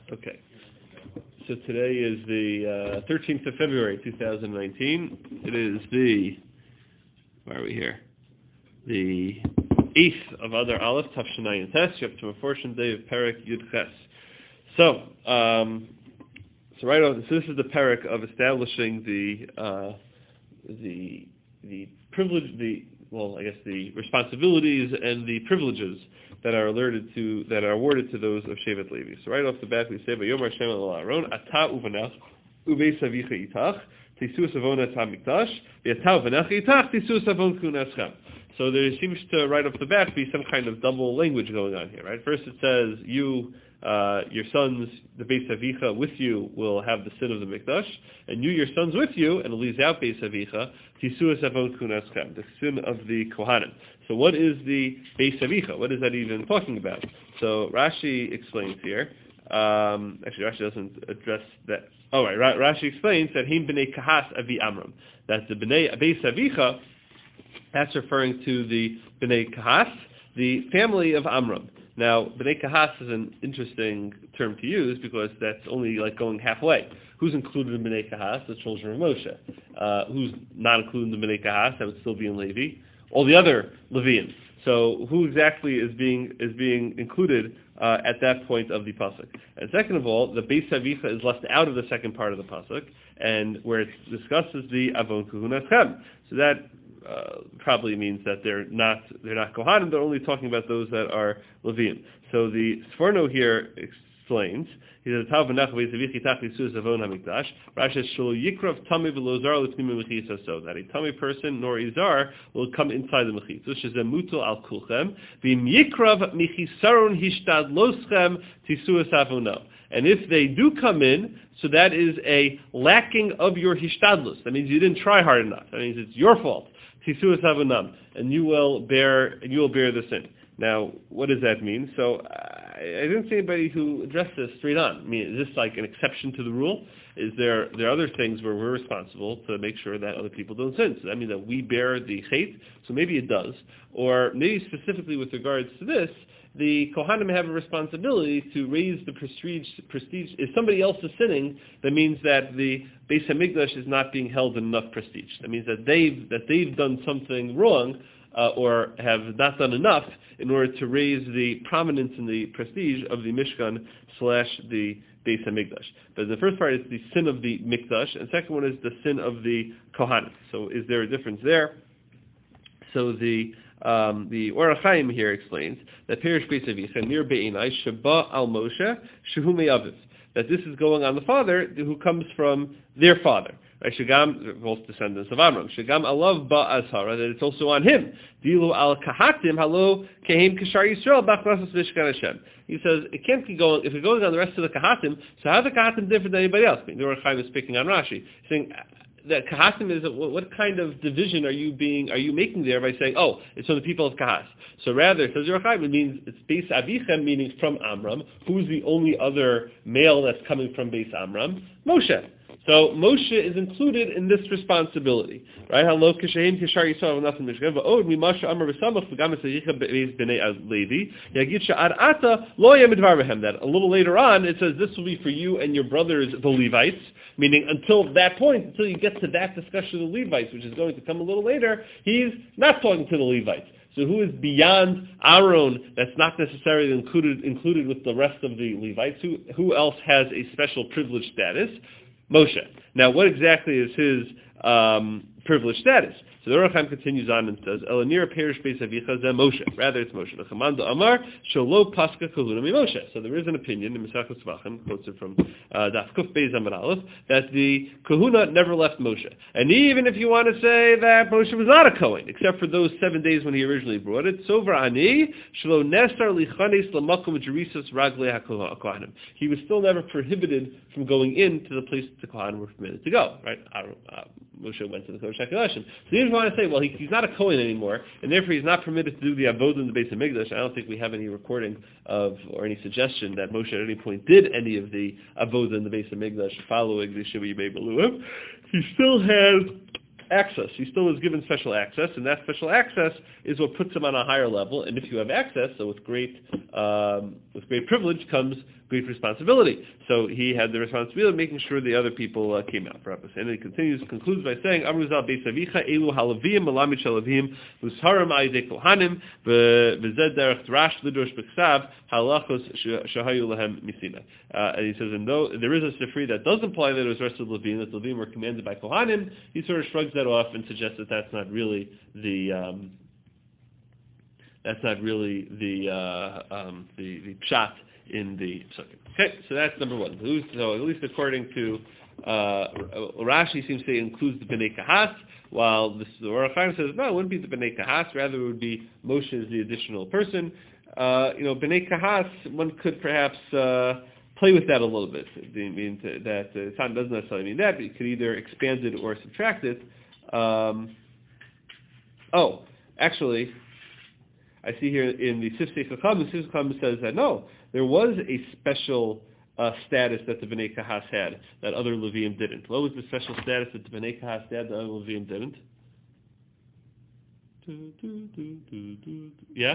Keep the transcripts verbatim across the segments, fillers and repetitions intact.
Okay. So today is the uh, thirteenth of February, two thousand nineteen. It is the, where are we here? The eighth of Adar Aleph, Tafshanai Tes, up to a portion day of Perek Yud Ches. So, um, so right on. So this is the Perek of establishing the uh, the the privilege, the well, I guess the responsibilities and the privileges that are alerted to, that are awarded to those of Shevet Levi. So right off the bat we say, "Vayomar Hashem el Aaron, Ata uvanach uveis avicha itach, tisus avon et hamikdash, v'ata uvanach itach, tisus avon kunaschem." So there seems to, right off the bat, be some kind of double language going on here, right? First it says, you, uh, your sons, the Beis Avicha with you will have the sin of the Mikdash, and you, your sons with you, and it leaves out Beis Avicha, Tisuas Avon Kunaschem, the sin of the Kohanim. So what is the Beis Avicha? What is that even talking about? So Rashi explains here, um, actually Rashi doesn't address that. Oh, right, Rashi explains that Him B'nei Kahas Avi Amram, that the B'nei Beis Avicha, that's referring to the B'nai Kahas, the family of Amram. Now, B'nai Kahas is an interesting term to use because that's only like going halfway. Who's included in B'nai Kahas? The children of Moshe. Uh, who's not included in the B'nai Kahas? That would still be in Levi. All the other Levians. So who exactly is being is being included uh, at that point of the pasuk? And second of all, the Beis Avicha is left out of the second part of the pasuk, and where it discusses the Avon Kuhunaschem. So that Uh, probably means that they're not they're not Kohanim. They're only talking about those that are Leviim. So the Sforno here explains. He says, "Tav v'nach v'yisavichi tach yisus avon hamikdash." Rashi says, "Shelo yikrav tamei v'lo zar l'tmimei mechitza." So that a tamei person nor izar will come inside the mechitza. Shezeh mutal al kulchem v'im yikrav mechisaron hishtad loschem tisuas avono. And if they do come in, so that is a lacking of your hishtadlus. That means you didn't try hard enough. That means it's your fault. Tisuas avonam, and you will bear, and you will bear the sin. Now, what does that mean? So, I, I didn't see anybody who addressed this straight on. I mean, is this like an exception to the rule? Is there there are other things where we're responsible to make sure that other people don't sin? So that means that we bear the chait. So maybe it does, or maybe specifically with regards to this, the Kohanim have a responsibility to raise the prestige, prestige. If somebody else is sinning, that means that the Beis Hamikdash is not being held in enough prestige. That means that they've, that they've done something wrong uh, or have not done enough in order to raise the prominence and the prestige of the Mishkan slash the Beis Hamikdash. But the first part is the sin of the Mikdash, and the second one is the sin of the Kohanim. So is there a difference there? So the Um, the Or HaChaim here explains that Perish Beis Avicha near Be'inai Sheba al Moshe Shehu Me'aviv, that this is going on the father who comes from their father. Right? Shagam, both descendants of Amram. Shagam alav ba azhara, that it's also on him. Dilu al kahatim halo kehim kashar Yisrael b'achnasas mishkan Hashem. He says it can't be going if it goes on the rest of the kahatim. So how are the kahatim different than anybody else? I mean, the Or HaChaim is speaking on Rashi, saying that Kahatim is, what kind of division are you being, are you making there by saying, oh, it's from the people of Kahas? So rather, says Or HaChaim, it means it's Beis Avichem, meaning from Amram. Who's the only other male that's coming from Beis Amram? Moshe. So Moshe is included in this responsibility, right? Hello, Kishaim Kishar Yisrael V'Nasan Mishkan V'Od Mimasha Amar V'Samach V'Gam Esayich Beis B'nei Levi Yagid Sha'ad Ata Lo Yamidvar V'Hem. That a little later on it says this will be for you and your brothers the Levites, meaning until that point, until you get to that discussion of the Levites, which is going to come a little later, he's not talking to the Levites. So who is beyond Aaron that's not necessarily included included with the rest of the Levites? Who who else has a special privileged status? Moshe. Now, what exactly is his um, privileged status? So the Or HaChaim continues on and says, "Elanir perish Beis Avicha zeh Moshe." Rather, it's Moshe. L'chamanda Amar shelo paska kahuna mi Moshe. So there is an opinion in Mesachos Tzvachim, quotes it from uh, Daf Kuf Beis Amud Aleph, that the kahuna never left Moshe. And even if you want to say that Moshe was not a Kohen, except for those seven days when he originally brought it, Sover Ani shelo nesar lichanis lamakom jerisas raglei hakohanim. He was still never prohibited from going into the place the Kohanim were permitted to go. Right? Uh, Moshe went to the Kodesh HaKodashim. So even if you want to say, well, he, he's not a Kohen anymore, and therefore he's not permitted to do the Avodah in the Beis Hamikdash, I don't think we have any recording of, or any suggestion that Moshe at any point did any of the Avodah in the Beis Hamikdash following the Shiva Yimei Beluim. He still has access. He still is given special access, and that special access is what puts him on a higher level. And if you have access, so with great um, with great privilege comes great responsibility. So he had the responsibility of making sure the other people uh, came out for Shabbos. And he continues, concludes by saying, Amruzal Beis Avicha Elu Halavim Malamid Shalavim Musharam Aidei Kohanim V'Zed Derech Drash Lidrosh B'Ksav Halachos Shahayu Lahem Misina. And he says, and though there is a Sifri that does imply that it was rest of Levim, that Levim were commanded by Kohanim, he sort of shrugs that off and suggests that that's not really the um, that's not really the uh, um, the, the pshat in the psukim. Okay, so that's number one. So at least according to uh, Rashi, seems to include the Bnei Kahas, while the Orach Chaim says no, it wouldn't be the Bnei Kahas. Rather, it would be Moshe as the additional person. Uh, you know, Bnei Kahas, one could perhaps uh, play with that a little bit. I mean to, that uh, Tan doesn't necessarily mean that, but you could either expand it or subtract it. Um, oh, actually, I see here in the Sifsei Chacham, the Sifsei Chacham says that no, there was a special uh, status that the Bnei Kahas had that other Levium didn't. What was the special status that the Bnei Kahas had that other Levium didn't? Yeah?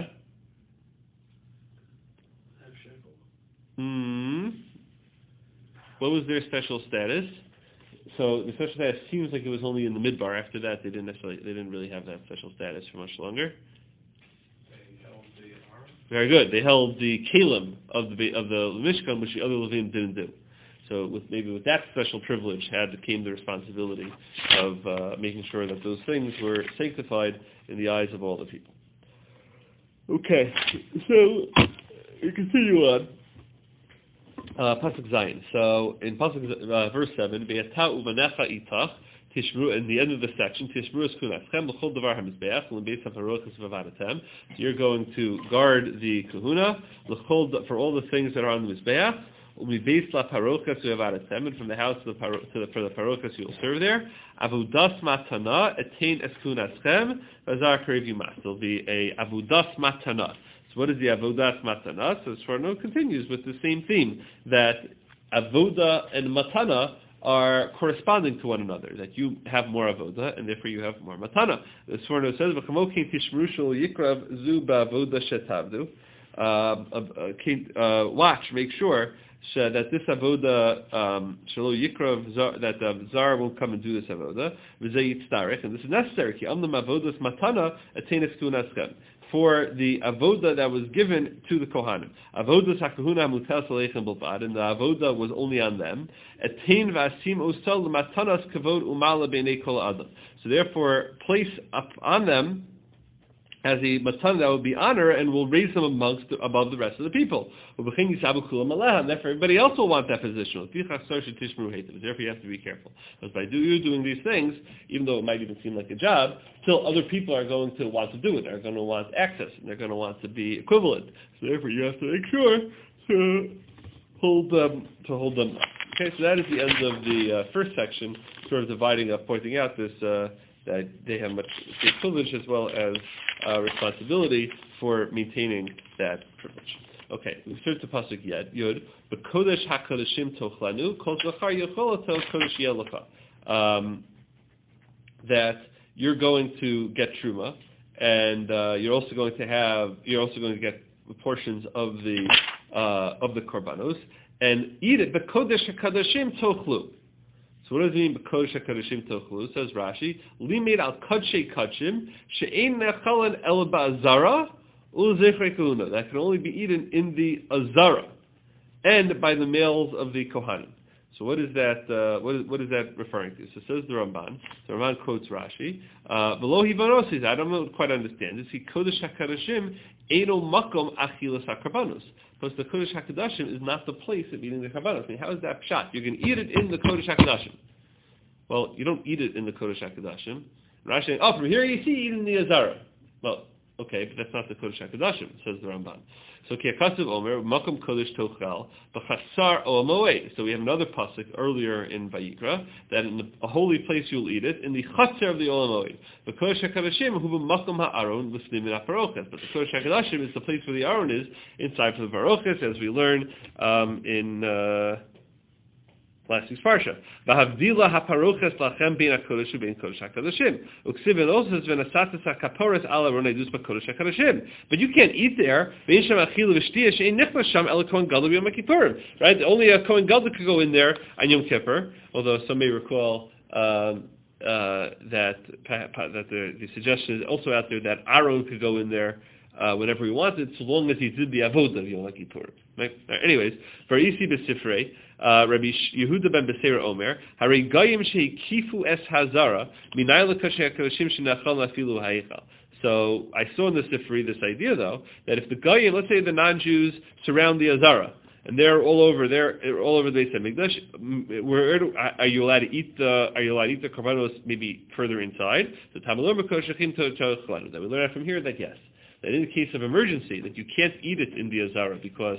Hmm. What was their special status? So the special status seems like it was only in the Midbar. After that, they didn't necessarily, they didn't really have that special status for much longer. Very good. They held the kalim of the of the Mishkan, which the other Levim didn't do. So with maybe with that special privilege had came the responsibility of uh, making sure that those things were sanctified in the eyes of all the people. Okay, so we continue on. Uh, Pasuk Zayin. So in Pasuk uh, verse seven, Be'ata uvanecha itach. Tishru, in the end of the section, you're going to guard the kahuna for all the things that are on the Mizbeach, and from the house to the, to the, for the parochas you will serve there. Avudas matana etain eskunaschem v'azar karev yumas. There'll be a avudas matana. So what is the avudas matana? So Sforno continues with the same theme, that avoda and matana are corresponding to one another, that you have more avoda, and therefore you have more matana. The Sforno says, "V'chamokin tishmru shel yikrav zu ba'avoda shetavdu." Watch, make sure that this avoda shelo yikrav that the zar won't come and do this avoda. V'zeh yitztarech, and this is necessary. Ki amnam avodas matana atenes kunaschem. For the avoda that was given to the Kohanim. Avoda sakahuna mutas aleichem bilbad, and the avoda was only on them. Etein v'asim osal matanas kavod umala b'nei kol adam. So therefore, place up on them as a matan that will be honor and will raise them amongst above the rest of the people. And therefore, everybody else will want that position. Therefore, you have to be careful. Because by do you doing these things, even though it might even seem like a job, still other people are going to want to do it. They're going to want access, and they're going to want to be equivalent. So therefore, you have to make sure to hold them to hold them up. Okay, so that is the end of the uh, first section, sort of dividing up, pointing out this. Uh, that they have much privilege as well as uh, responsibility for maintaining that privilege. Okay, we start to pasuk yet yud. But kodesh hakodeshim tochlanu kol zachar yocholato kodesh yelacha. That you're going to get truma, and uh, you're also going to have you're also going to get portions of the uh, of the korbanos and eat it. But kodesh hakodeshim tochlu. So what does it mean? B'kodesh HaKadoshim tochlu, says Rashi, limed al kadshei kadshim she'ein nechalan el ba'azara u'zechrei kahuna. That can only be eaten in the azara and by the males of the kohanim. So what is that? Uh, what, is, what is that referring to? So says the Ramban. The Ramban quotes Rashi. Below hivanos says, I don't quite understand. Is he Kodesh HaKadoshim eino makom achilas hakarbanos? Because the Kodesh HaKadoshim is not the place of eating the karbanos. I mean, how is that pshat? You can eat it in the Kodesh HaKadoshim. Well, you don't eat it in the Kodesh HaKadoshim. Rashi saying, oh, from here you see eat in the azara. Well, okay, but that's not the Kodesh HaKadoshim, says the Ramban. So Kiakasav Omer, Makom Kodesh Tochal, B'chasar Oamoed. So we have another pasuk earlier in Vayikra, that in the, a holy place you'll eat it, in the Chatzar of the Olamoed. The Kodesh HaKadoshim, Hu B'makom HaAron, L'snim in HaParoches. But the Kodesh HaKadoshim is the place where the Aron is, inside for the Paroches, as we learn um, in... Uh, last week's parsha. V'havdila haparoches lachem bein hakodesh u'bein kodesh hakadashim. Uksiv and also v'nasatis hakaporos ala ronedus b'kodesh hakadashim. But you can't eat there. Ve'in shem achilu v'shtiya she'ein nichnas sham el kohen gadol b'yom kippurim. Right? Only a kohen gadol could go in there on Yom Kippur. Although some may recall um, uh, that that the, the suggestion is also out there that Aaron could go in there Uh, whenever he wanted, so long as he did the avodah of Yom Kippur. Right? Right. Anyways, for Isi B'Sifrei, Rabbi Yehuda ben Beseira Omer, Harei Goyim shehikifu es hazara minay l'kasher hakodashim shenachal afilu hayichal. So I saw in the Sifrei this idea, though, that if the Goyim, let's say the non-Jews surround the Azara, and they're all over, they're all over the Beis Hamikdash. Where are you allowed to eat the? Are you allowed to eat the korbanos maybe further inside? So Tamalor Mekoshachim to that we learn from here that yes. That in the case of emergency, that you can't eat it in the Azara because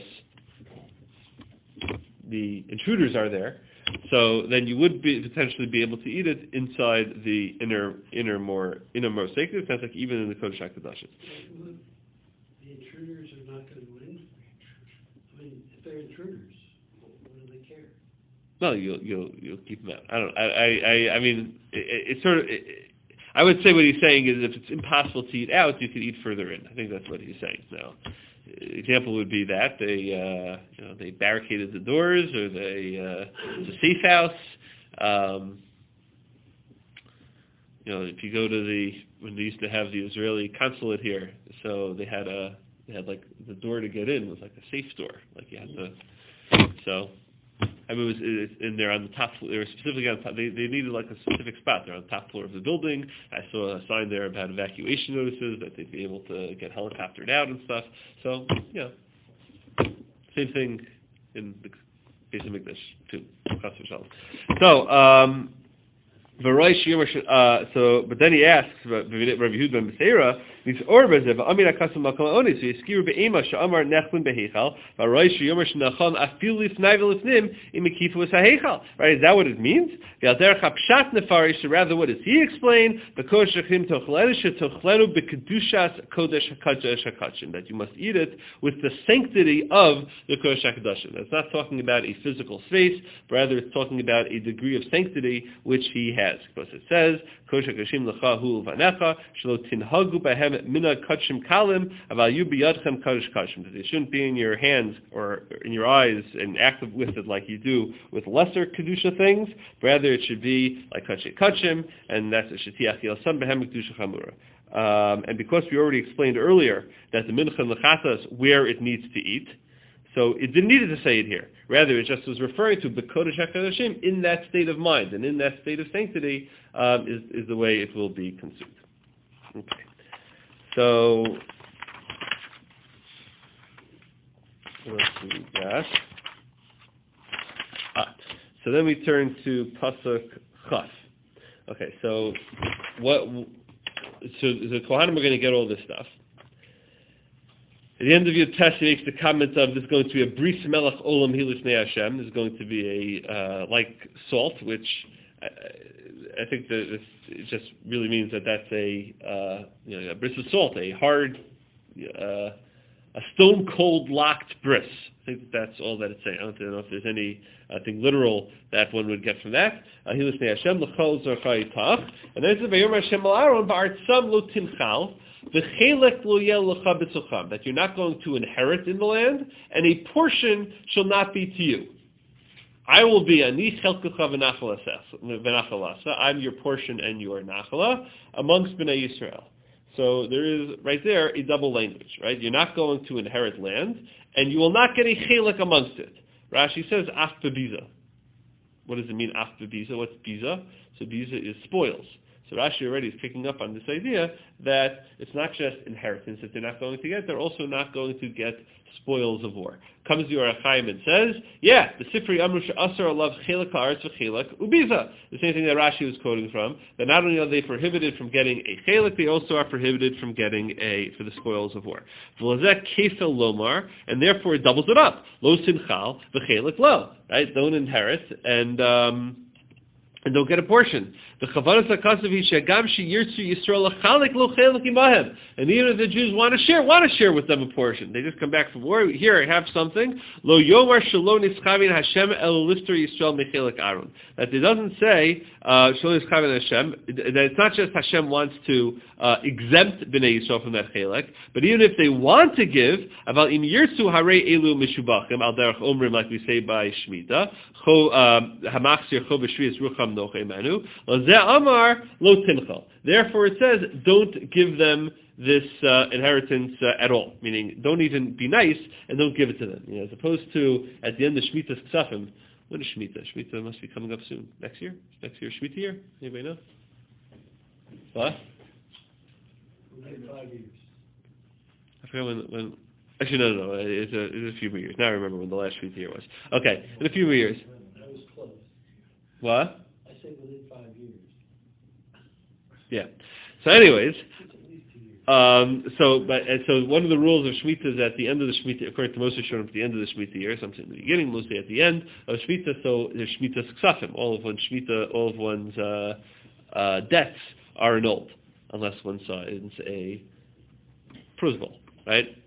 the intruders are there, so then you would be, potentially be able to eat it inside the inner, inner more, inner more sacred. It sounds like even in the Kodesh HaKodashim. The intruders are not going to go in. I mean, if they're intruders, what do they care? No, you'll you'll you'll keep them out. I don't. I I I mean, it, it's sort of. It, I would say what he's saying is if it's impossible to eat out, you can eat further in. I think that's what he's saying. Now, example would be that they, uh, you know, they barricaded the doors, or they, uh, it's a safe house. Um, you know, if you go to the when they used to have the Israeli consulate here, so they had a they had like the door to get in was like a safe door, like you had to. So. I mean, it was it, and they're on the top floor. They were specifically on top. They, they needed like a specific spot. They're on the top floor of the building. I saw a sign there about evacuation notices that they'd be able to get helicoptered out and stuff. So, yeah. Same thing in the Beis Hamikdash, too. So, um, uh, so, but then he asks, Rabbi Yehuda ben Beseira, he's orbezev amir akasam makol oni. So yiskiru be'ema she'amar nechlin beheichal v'roish yomer shenachon afil lifnai v'lifnim imikifu es ha'heichal. Right? Is that what it means? V'alderech hapshat nefarish. So rather, what does he explain? B'kodesh hachim tochlenu shetochlenu b'kedushas kodesh hakadosh hakachim. That you must eat it with the sanctity of the kodesh hakadashim. That's not talking about a physical space, but rather it's talking about a degree of sanctity which he has. Because it says, Kodesh HaKodashim L'cha hu L'vanecha, Shelo tinhagu behem mina kachim kalim, aval yu biyadchem kadosh kachim. That they shouldn't be in your hands or in your eyes and active with it like you do with lesser kedusha things. Rather, it should be like kachim kachim, and that's a shetiach yilsam behem kedusha chamura. Um, and because we already explained earlier that the mincha and l'chata is where it needs to eat, so it didn't need to say it here. Rather, it just was referring to B'Kodesh HaKodashim in that state of mind, and in that state of sanctity um, is, is the way it will be consumed. Okay. So, let's see that. Ah, so then we turn to Pasuk Chaf. Okay, so what? So the Kohanim are going to get all this stuff. At the end of your test, he makes the comment of, this is going to be a bris melech olam hilifnei Hashem. This is going to be a, uh, like salt, which I, I think that this, it just really means that that's a, uh, you know, a bris of salt, a hard, uh, a stone-cold locked bris. I think that that's all that it's saying. I don't know if there's any uh, thing literal that one would get from that. Hilifnei Hashem, l'chol zorcha yitach. And then it says, v'yomer Hashem al Aaron, ba'artzam lo timchal. That you're not going to inherit in the land, and a portion shall not be to you. I will be ani chelkucha v'nachalasa. I'm your portion and your nachala amongst Bnei Yisrael. So there is right there a double language, right? You're not going to inherit land, and you will not get a chelik amongst it. Rashi says af bebiza. What does it mean af bebiza? What's biza? So biza is spoils. So Rashi already is picking up on this idea that it's not just inheritance that they're not going to get, they're also not going to get spoils of war. Comes the Or HaChaim and says, yeah, the Sifri Amru She'asar Alav Chelak Ha'aretz V'Chelak Ubiza. The same thing that Rashi was quoting from, that not only are they prohibited from getting a Chelak, they also are prohibited from getting a, for the spoils of war. V'lazek Kefel Lomar, and therefore it doubles it up. Lo Simchal V'Chelak Lo. Right? Don't inherit, and, um, and don't get a portion. The Chavanas HaKasav Shagam Shi Yirtzu Yisrael Lachalik Lo Chelik Imahem. And even if the Jews want to share, want to share with them a portion. They just come back from war. Here, I have something. Lo Yomar Shalom Nischavin Hashem El Lister Yisrael Mechelik Aaron. That it doesn't say uh, Shalom Nischavin Hashem. That it's not just Hashem wants to uh, exempt Bnei Yisrael from that Chelek, but even if they want to give, Aval Im Yirtzu Harei Elu Mishubachim Al Derech Omrim, like we say by Shemitah, Cho Hamachzir Cho B'Shviyas Rucham Nochemanu. Amar lo tinchal. Therefore, it says, don't give them this uh, inheritance uh, at all. Meaning, don't even be nice and don't give it to them. You know, as opposed to at the end of Shemitah's Ksafim. When is Shemitah? Shemitah must be coming up soon. Next year? Next year, Shemitah year? Anybody know? What? Five years. I forgot when. when actually, no, no, no. It's a, it's a few more years. Now I remember when the last Shemitah year was. Okay, in a few more years. That was close. What? I said within five years. Yeah. So, anyways, um, so but and so one of the rules of Shemitah is at the end of the Shemitah, according to Moshe Shalom, at the end of the Shemitah year, something in the beginning, mostly at the end of Shemitah. So there's Shemitah's Ksafim. All of one's Shemitah, all of one's uh, uh, debts are annulled unless one signs a pruzbul, right?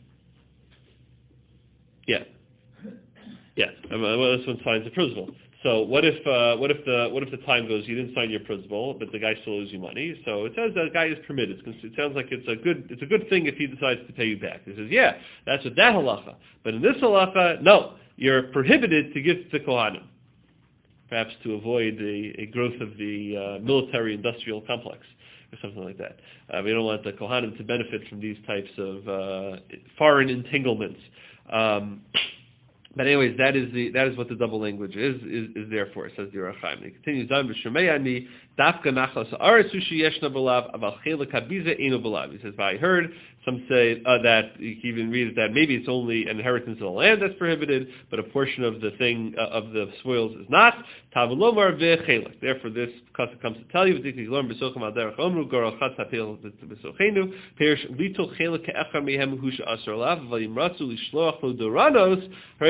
Yeah. Yeah. Unless one signs a pruzbul. So what if uh, what if the what if the time goes, you didn't sign your principal, but the guy still owes you money? So it says that the guy is permitted. It sounds like it's a good it's a good thing if he decides to pay you back. He says, yeah, that's with that halacha. But in this halacha, no, you're prohibited to give to Kohanim, perhaps to avoid a, a growth of the uh, military-industrial complex or something like that. Uh, we don't want the Kohanim to benefit from these types of uh, foreign entanglements. Um, But anyways, that is the that is what the double language is is, is there for. It says the Orach Chaim. It continues on. B'shemei dafka nachlas haaretz ushi yeshna b'lav aval chelek habiza eino b'lav. He says, I heard some say uh, that you can even read that maybe it's only an inheritance of the land that's prohibited, but a portion of the thing uh, of the spoils is not. Tavelomar ve'chelek. Therefore, this kasha comes to tell you. V'dikli lorm b'socham al derech omru gorol chatz hapil b'sochenu perish litol chelek ke'echar mehem husha asar lav v'yimratzu lishloach lo doranos.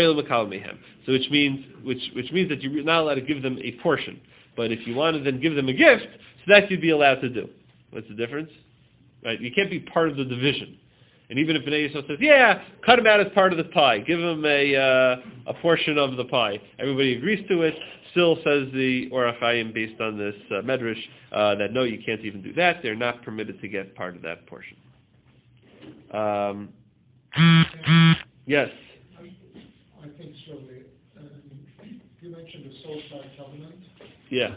So which means which which means that you're not allowed to give them a portion. But if you want to then give them a gift, so that you'd be allowed to do. What's the difference? Right? You can't be part of the division. And even if Bnei Yisrael says, yeah, cut him out as part of the pie, give him a uh, a portion of the pie, everybody agrees to it, still says the Orach Chaim based on this uh, medrash uh, that no, you can't even do that. They're not permitted to get part of that portion. Um, yes. I think so. Um, you mentioned the salt by covenant. Yeah.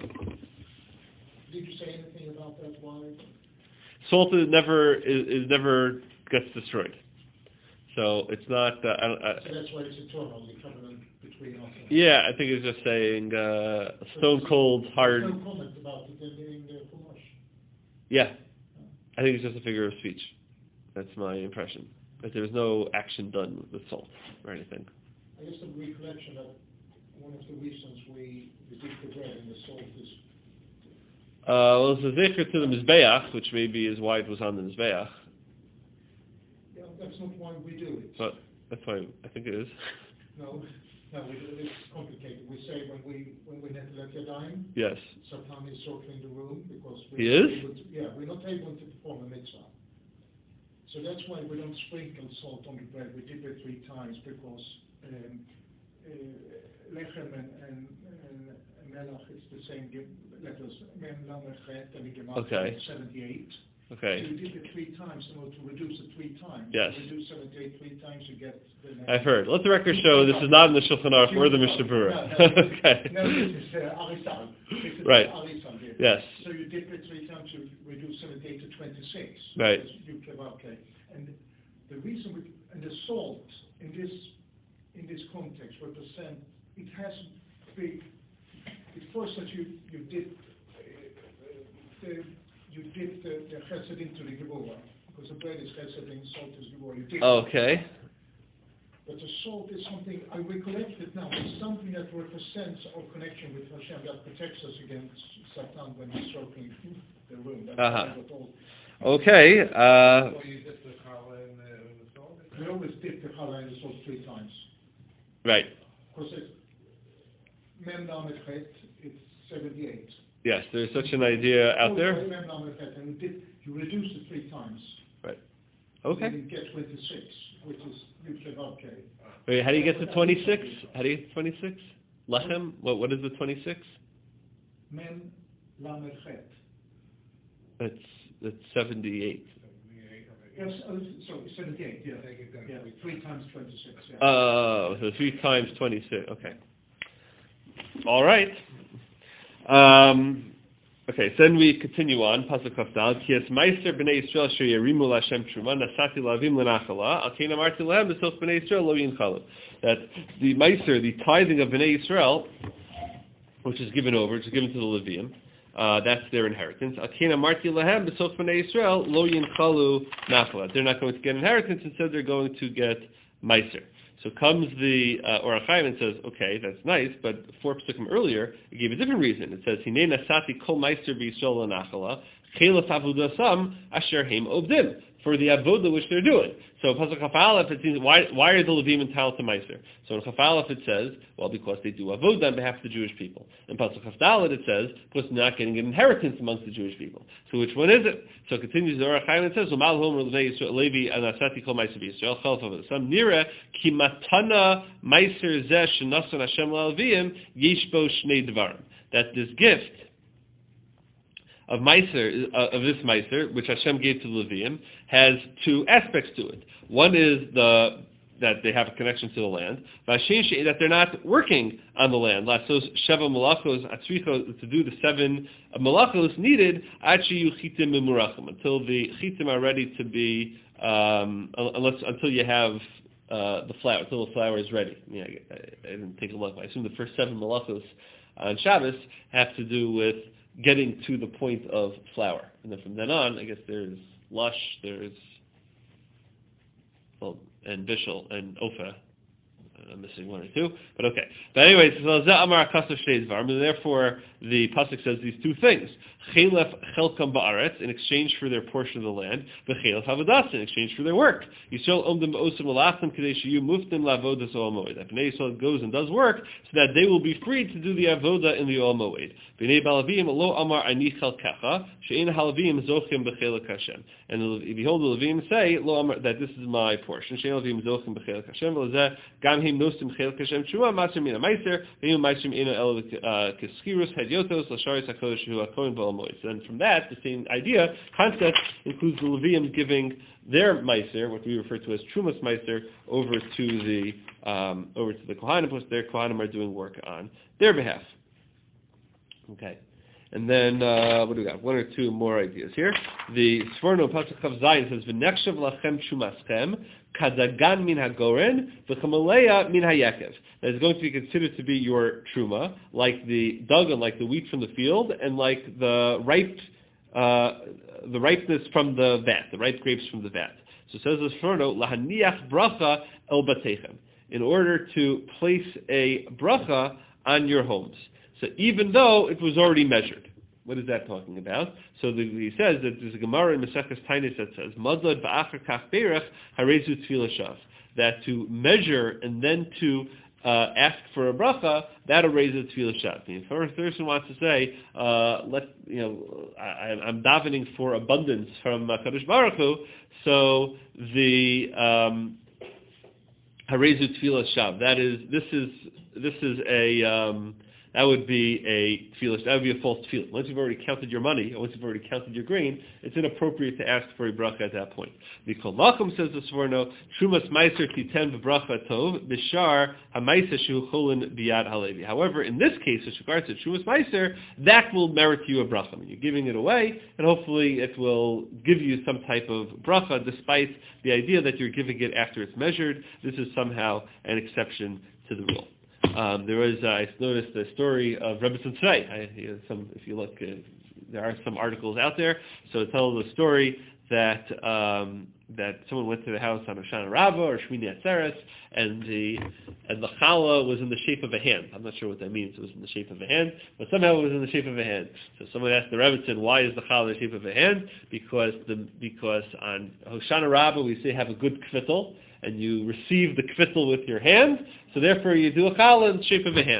Did you say anything about that? Why? Salt is never is, is never gets destroyed, so it's not. Uh, I don't, I, so that's why it's eternal, the covenant between us. And yeah, I think it's just saying uh, stone cold hard. No comment about it in the Chumash. Yeah, I think it's just a figure of speech. That's my impression. That there's no action done with salt or anything. I guess the recollection that one of the reasons we, we dip the bread in the salt is... Uh, well, it's a zikr to the Mizbeach, which maybe is why it was on the Mizbeach. Yeah, that's not why we do it. But that's why I think it is. No, no, we, it's complicated. We say when we when we net let Yadayim, yes. Satan is circling the room because we he is? able to, yeah, we're not able to perform a mitzvah. So that's why we don't sprinkle salt on the bread. We dip it three times because um, uh, lechem and, and, and melach, it's the same letters. Mem, lam, chet, and we get okay. seventy-eight. Okay. So you dip it three times in order to reduce it three times. Yes. You reduce seventy-eight three times, you get the next. I've heard. Let the record show this is not in the Shulchan Aruch or the Mishnah Berurah. No, no, okay. No, this is uh, Arisal. This is right. Arisal here. Yes. So you dip it three times, you reduce seventy-eight to twenty-six. Right. You give, okay. And the reason we, and the salt in this in this context represent, it has big, it's first that you, you dip uh, the, you dip the, the chesed into the Geburah, because the bread is chesed and salt is Geburah. You dip okay. it. But the salt is something, I recollect it now, it's something that represents our connection with Hashem, that protects us against Satan when he's circling the room. That's uh-huh. all. Okay. Uh, so you dip the challah in the, in the salt? We always dip the challah in the salt three times. right. Because it's Mem Lamed Chet, it's seventy-eight. Yes, there's such an idea out there. And you you reduce it three times. Right. Okay. And you get twenty-six, which is usually okay. Wait, how do you get to twenty-six? How do you get to twenty-six? Lechem? What, what is the twenty-six? Men lamed chet. That's, that's seventy-eight. Yes, oh, so seventy-eight, yeah. Yeah, three times twenty-six, yeah. Oh, so three times twenty-six. Okay. All right. Um, okay, so then we continue on. Pasuk Kafdal. Kies meiser b'nei Yisrael asher yarimu l'Hashem truma nasati lavim l'nachala. Al kein amarti lahem b'soch b'nei Yisrael lo yinchalu. That the meiser, the tithing of b'nei Yisrael, which is given over, which is given to the Levium, uh, that's their inheritance. Al kein amarti lahem b'soch b'nei Yisrael lo yinchalu nachala. They're not going to get inheritance. Instead, they're going to get meiser. So comes the uh, Or HaChaim and says, okay, that's nice, but four psukim earlier, it gave a different reason. It says, Hinei nasati kol meiser b'Yisrael l'nachala, chelef avudasam asher heim obdim, for the avoda which they're doing. So Pasuk Chaf Aleph, it seems, why, why are the Levim entitled to meiser? So in Chaf Aleph it says, well, because they do avoda on behalf of the Jewish people. In Pasuk Chaf Dalet it says, because they're not getting an inheritance amongst the Jewish people. So which one is it? So it continues the Or HaChaim and says, Umal homer Levi anasati kol meiser b'Yisrael, chelef avudasam nira ki matana meiser zeh shenasan Hashem la'alvim yesh bo shnei dvarim. That this gift of Meiser, uh, of this Meiser, which Hashem gave to the Levium, has two aspects to it. One is the that they have a connection to the land, that they're not working on the land. Lasos sheva malachos atzricho, to do the seven malachos needed achi chitim mimurachim, until the chitim are ready to be, um, unless until you have uh, the flour, until the flour is ready. Yeah, I, I didn't take a look. I assume the first seven malachos on Shabbos have to do with getting to the point of flour. And then from then on, I guess there's lush, there's, well, and bishul, and ofa. I'm missing one or two, but okay. But anyways, so Amar Akasav Shnei Dvarim, and therefore the pasuk says these two things: Chelef Chelkam Ba'aretz, in exchange for their portion of the land, v'Chelef Havadas, in exchange for their work. Yisrael Omdim Ba'osim Malachim Kadei Sheyu Muftim La'avodas Ol Moed. That Bnei Yisrael goes and does work, so that they will be free to do the avoda in the Ol Moed. Bnei Balavim Lo Amar Ani Chelkecha She'ein Halavim Zochim B'Chelek Hashem. And behold, the Levim say Lo Amar, that this is my portion. She'ein Halavim Zochim B'Chelek Hashem. V'Lezeh Gam Him Nosim Chelek Hashem Shua Maser Mina Meiser V'Yim Meiser Mina El Keskirus Hedyotos L'Sharis HaKodesh Hu HaKohen B'Ol Moed. So then from that, the same idea, concept, includes the Levium giving their Meiser, what we refer to as Trumas Meiser, over to the um, over to the Kohanim, because their Kohanim are doing work on their behalf. Okay. And then, uh, what do we got? One or two more ideas here. The Sforno Pasuk Chav Zayin says, V'nechshav lachem trumaschem, kadagan min hagoren, v'chamaleya min hayekev. That is going to be considered to be your truma, like the dagan, like the wheat from the field, and like the ripe, uh, the ripeness from the vat, the ripe grapes from the vat. So it says the Sforno, lahaniach bracha el batechem, in order to place a bracha on your homes. So even though it was already measured. What is that talking about? So the, he says that there's a Gemara in Maseches Tainis that says, Madlad v'achar kach berach harezu tefillah shav. That to measure and then to uh, ask for a bracha, that'll raise a tefillah shav. The first person wants to say, uh, let you know, I, I'm davening for abundance from Kadosh Baruch Hu, so the um, harezu tefillah shav. That is, this is this is a um, That would be a tefillah. That would be a false tefillah. Once you've already counted your money, or once you've already counted your grain, it's inappropriate to ask for a bracha at that point. The Kol Makom says the Sforno, Trumas Meiser Titen B'bracha Tov B'shar HaMeiser Shu Chulin B'yad Halevi. However, in this case, with regards to Trumas Meiser, that will merit you a bracha. I mean, you're giving it away, and hopefully it will give you some type of bracha, despite the idea that you're giving it after it's measured. This is somehow an exception to the rule. Um, there was, uh, I noticed the story of Rebbe Tzvei. I, you know, some, if you look, uh, there are some articles out there. So it tells the story that um, that someone went to the house on Hoshana Rabbah or Shmini Atzeres, and the and the challah was in the shape of a hand. I'm not sure what that means. It was in the shape of a hand, but somehow it was in the shape of a hand. So someone asked the Rebbetzin, why is the challah in the shape of a hand? Because the because on Hoshana Rabbah we say have a good kvittel, and you receive the kvittel with your hand, so therefore you do a challah in the shape of a hand.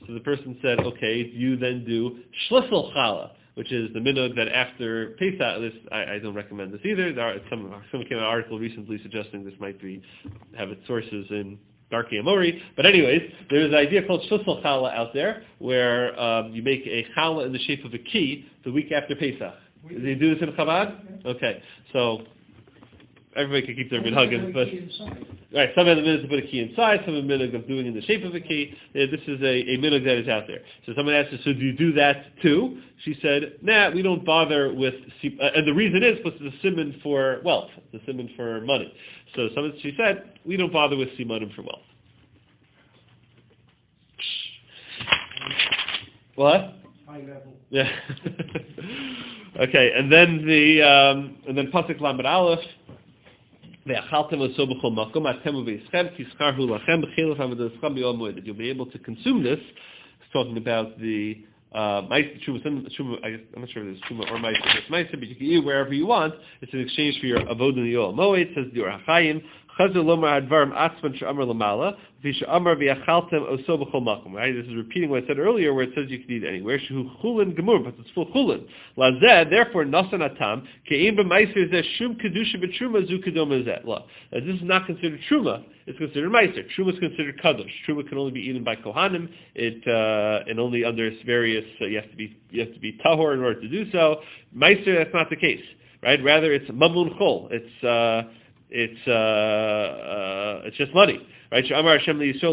So the person said, okay, you then do Schlissel Challah, which is the minhag that after Pesach, this, I, I don't recommend this either. There are some, someone came out an article recently suggesting this might be, have its sources in Darkei Amori. But anyways, there's an idea called Schlissel Challah out there, where um, you make a challah in the shape of a key the week after Pesach. Do you do this in Chabad? Okay, so everybody can keep their minhagim, but right, some have the minhag to put a key inside, some have the minhag of doing it in the shape of a key. Uh, this is a, a minhag that is out there. So someone asked her, so do you do that too? She said, nah, we don't bother with, uh, and the reason is because it's a simon for wealth, it's a simon for money. So someone, she said, we don't bother with simanim for wealth. What? High level. Yeah. Okay, and then the um, and then pasuk lamed aleph. That you'll be able to consume this. It's talking about the uh, truma, I'm not sure if it's truma or ma'aser, but you can eat wherever you want. It's in exchange for your avodah in the Yoel Moed. Says the Or HaChaim. Right? This is repeating what I said earlier, where it says you can eat anywhere. Chulin gemur, but it's full chulin. Lazeh, therefore, nasan atam ke'im b'maiser zeh shum kedusha b'truma zu kedoma zeh. This is not considered truma; it's considered maiser. Truma is considered kadosh. Truma can only be eaten by kohanim. It uh, and only under various. Uh, you have to be you have to be tahor in order to do so. Maiser, that's not the case, right? Rather, it's mamun chol. It's uh, It's uh, uh, it's just money, right? Which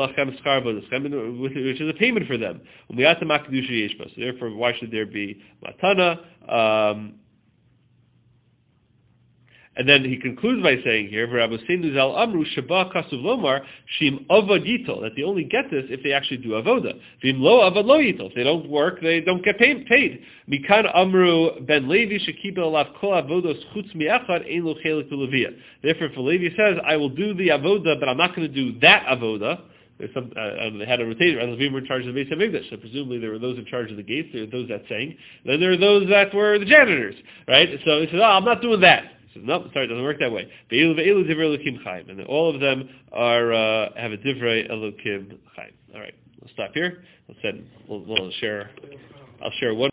is a payment for them. So therefore, why should there be matana? Um, and then he concludes by saying here, that they only get this if they actually do avoda. If they don't work, they don't get paid. paid. Therefore, if Levi says, I will do the avoda, but I'm not going to do that avoda, there's some, uh, they had a rotator, and Levim were in charge of the Beis HaMikdash, so presumably there were those in charge of the gates, there were those that sang, then there were those that were the janitors, right? So he said, oh, I'm not doing that. He says, no, sorry, it doesn't work that way. And all of them are uh, have a divrei elokim chaim. All right, we'll stop here. We'll, send, we'll, we'll share. I'll share one.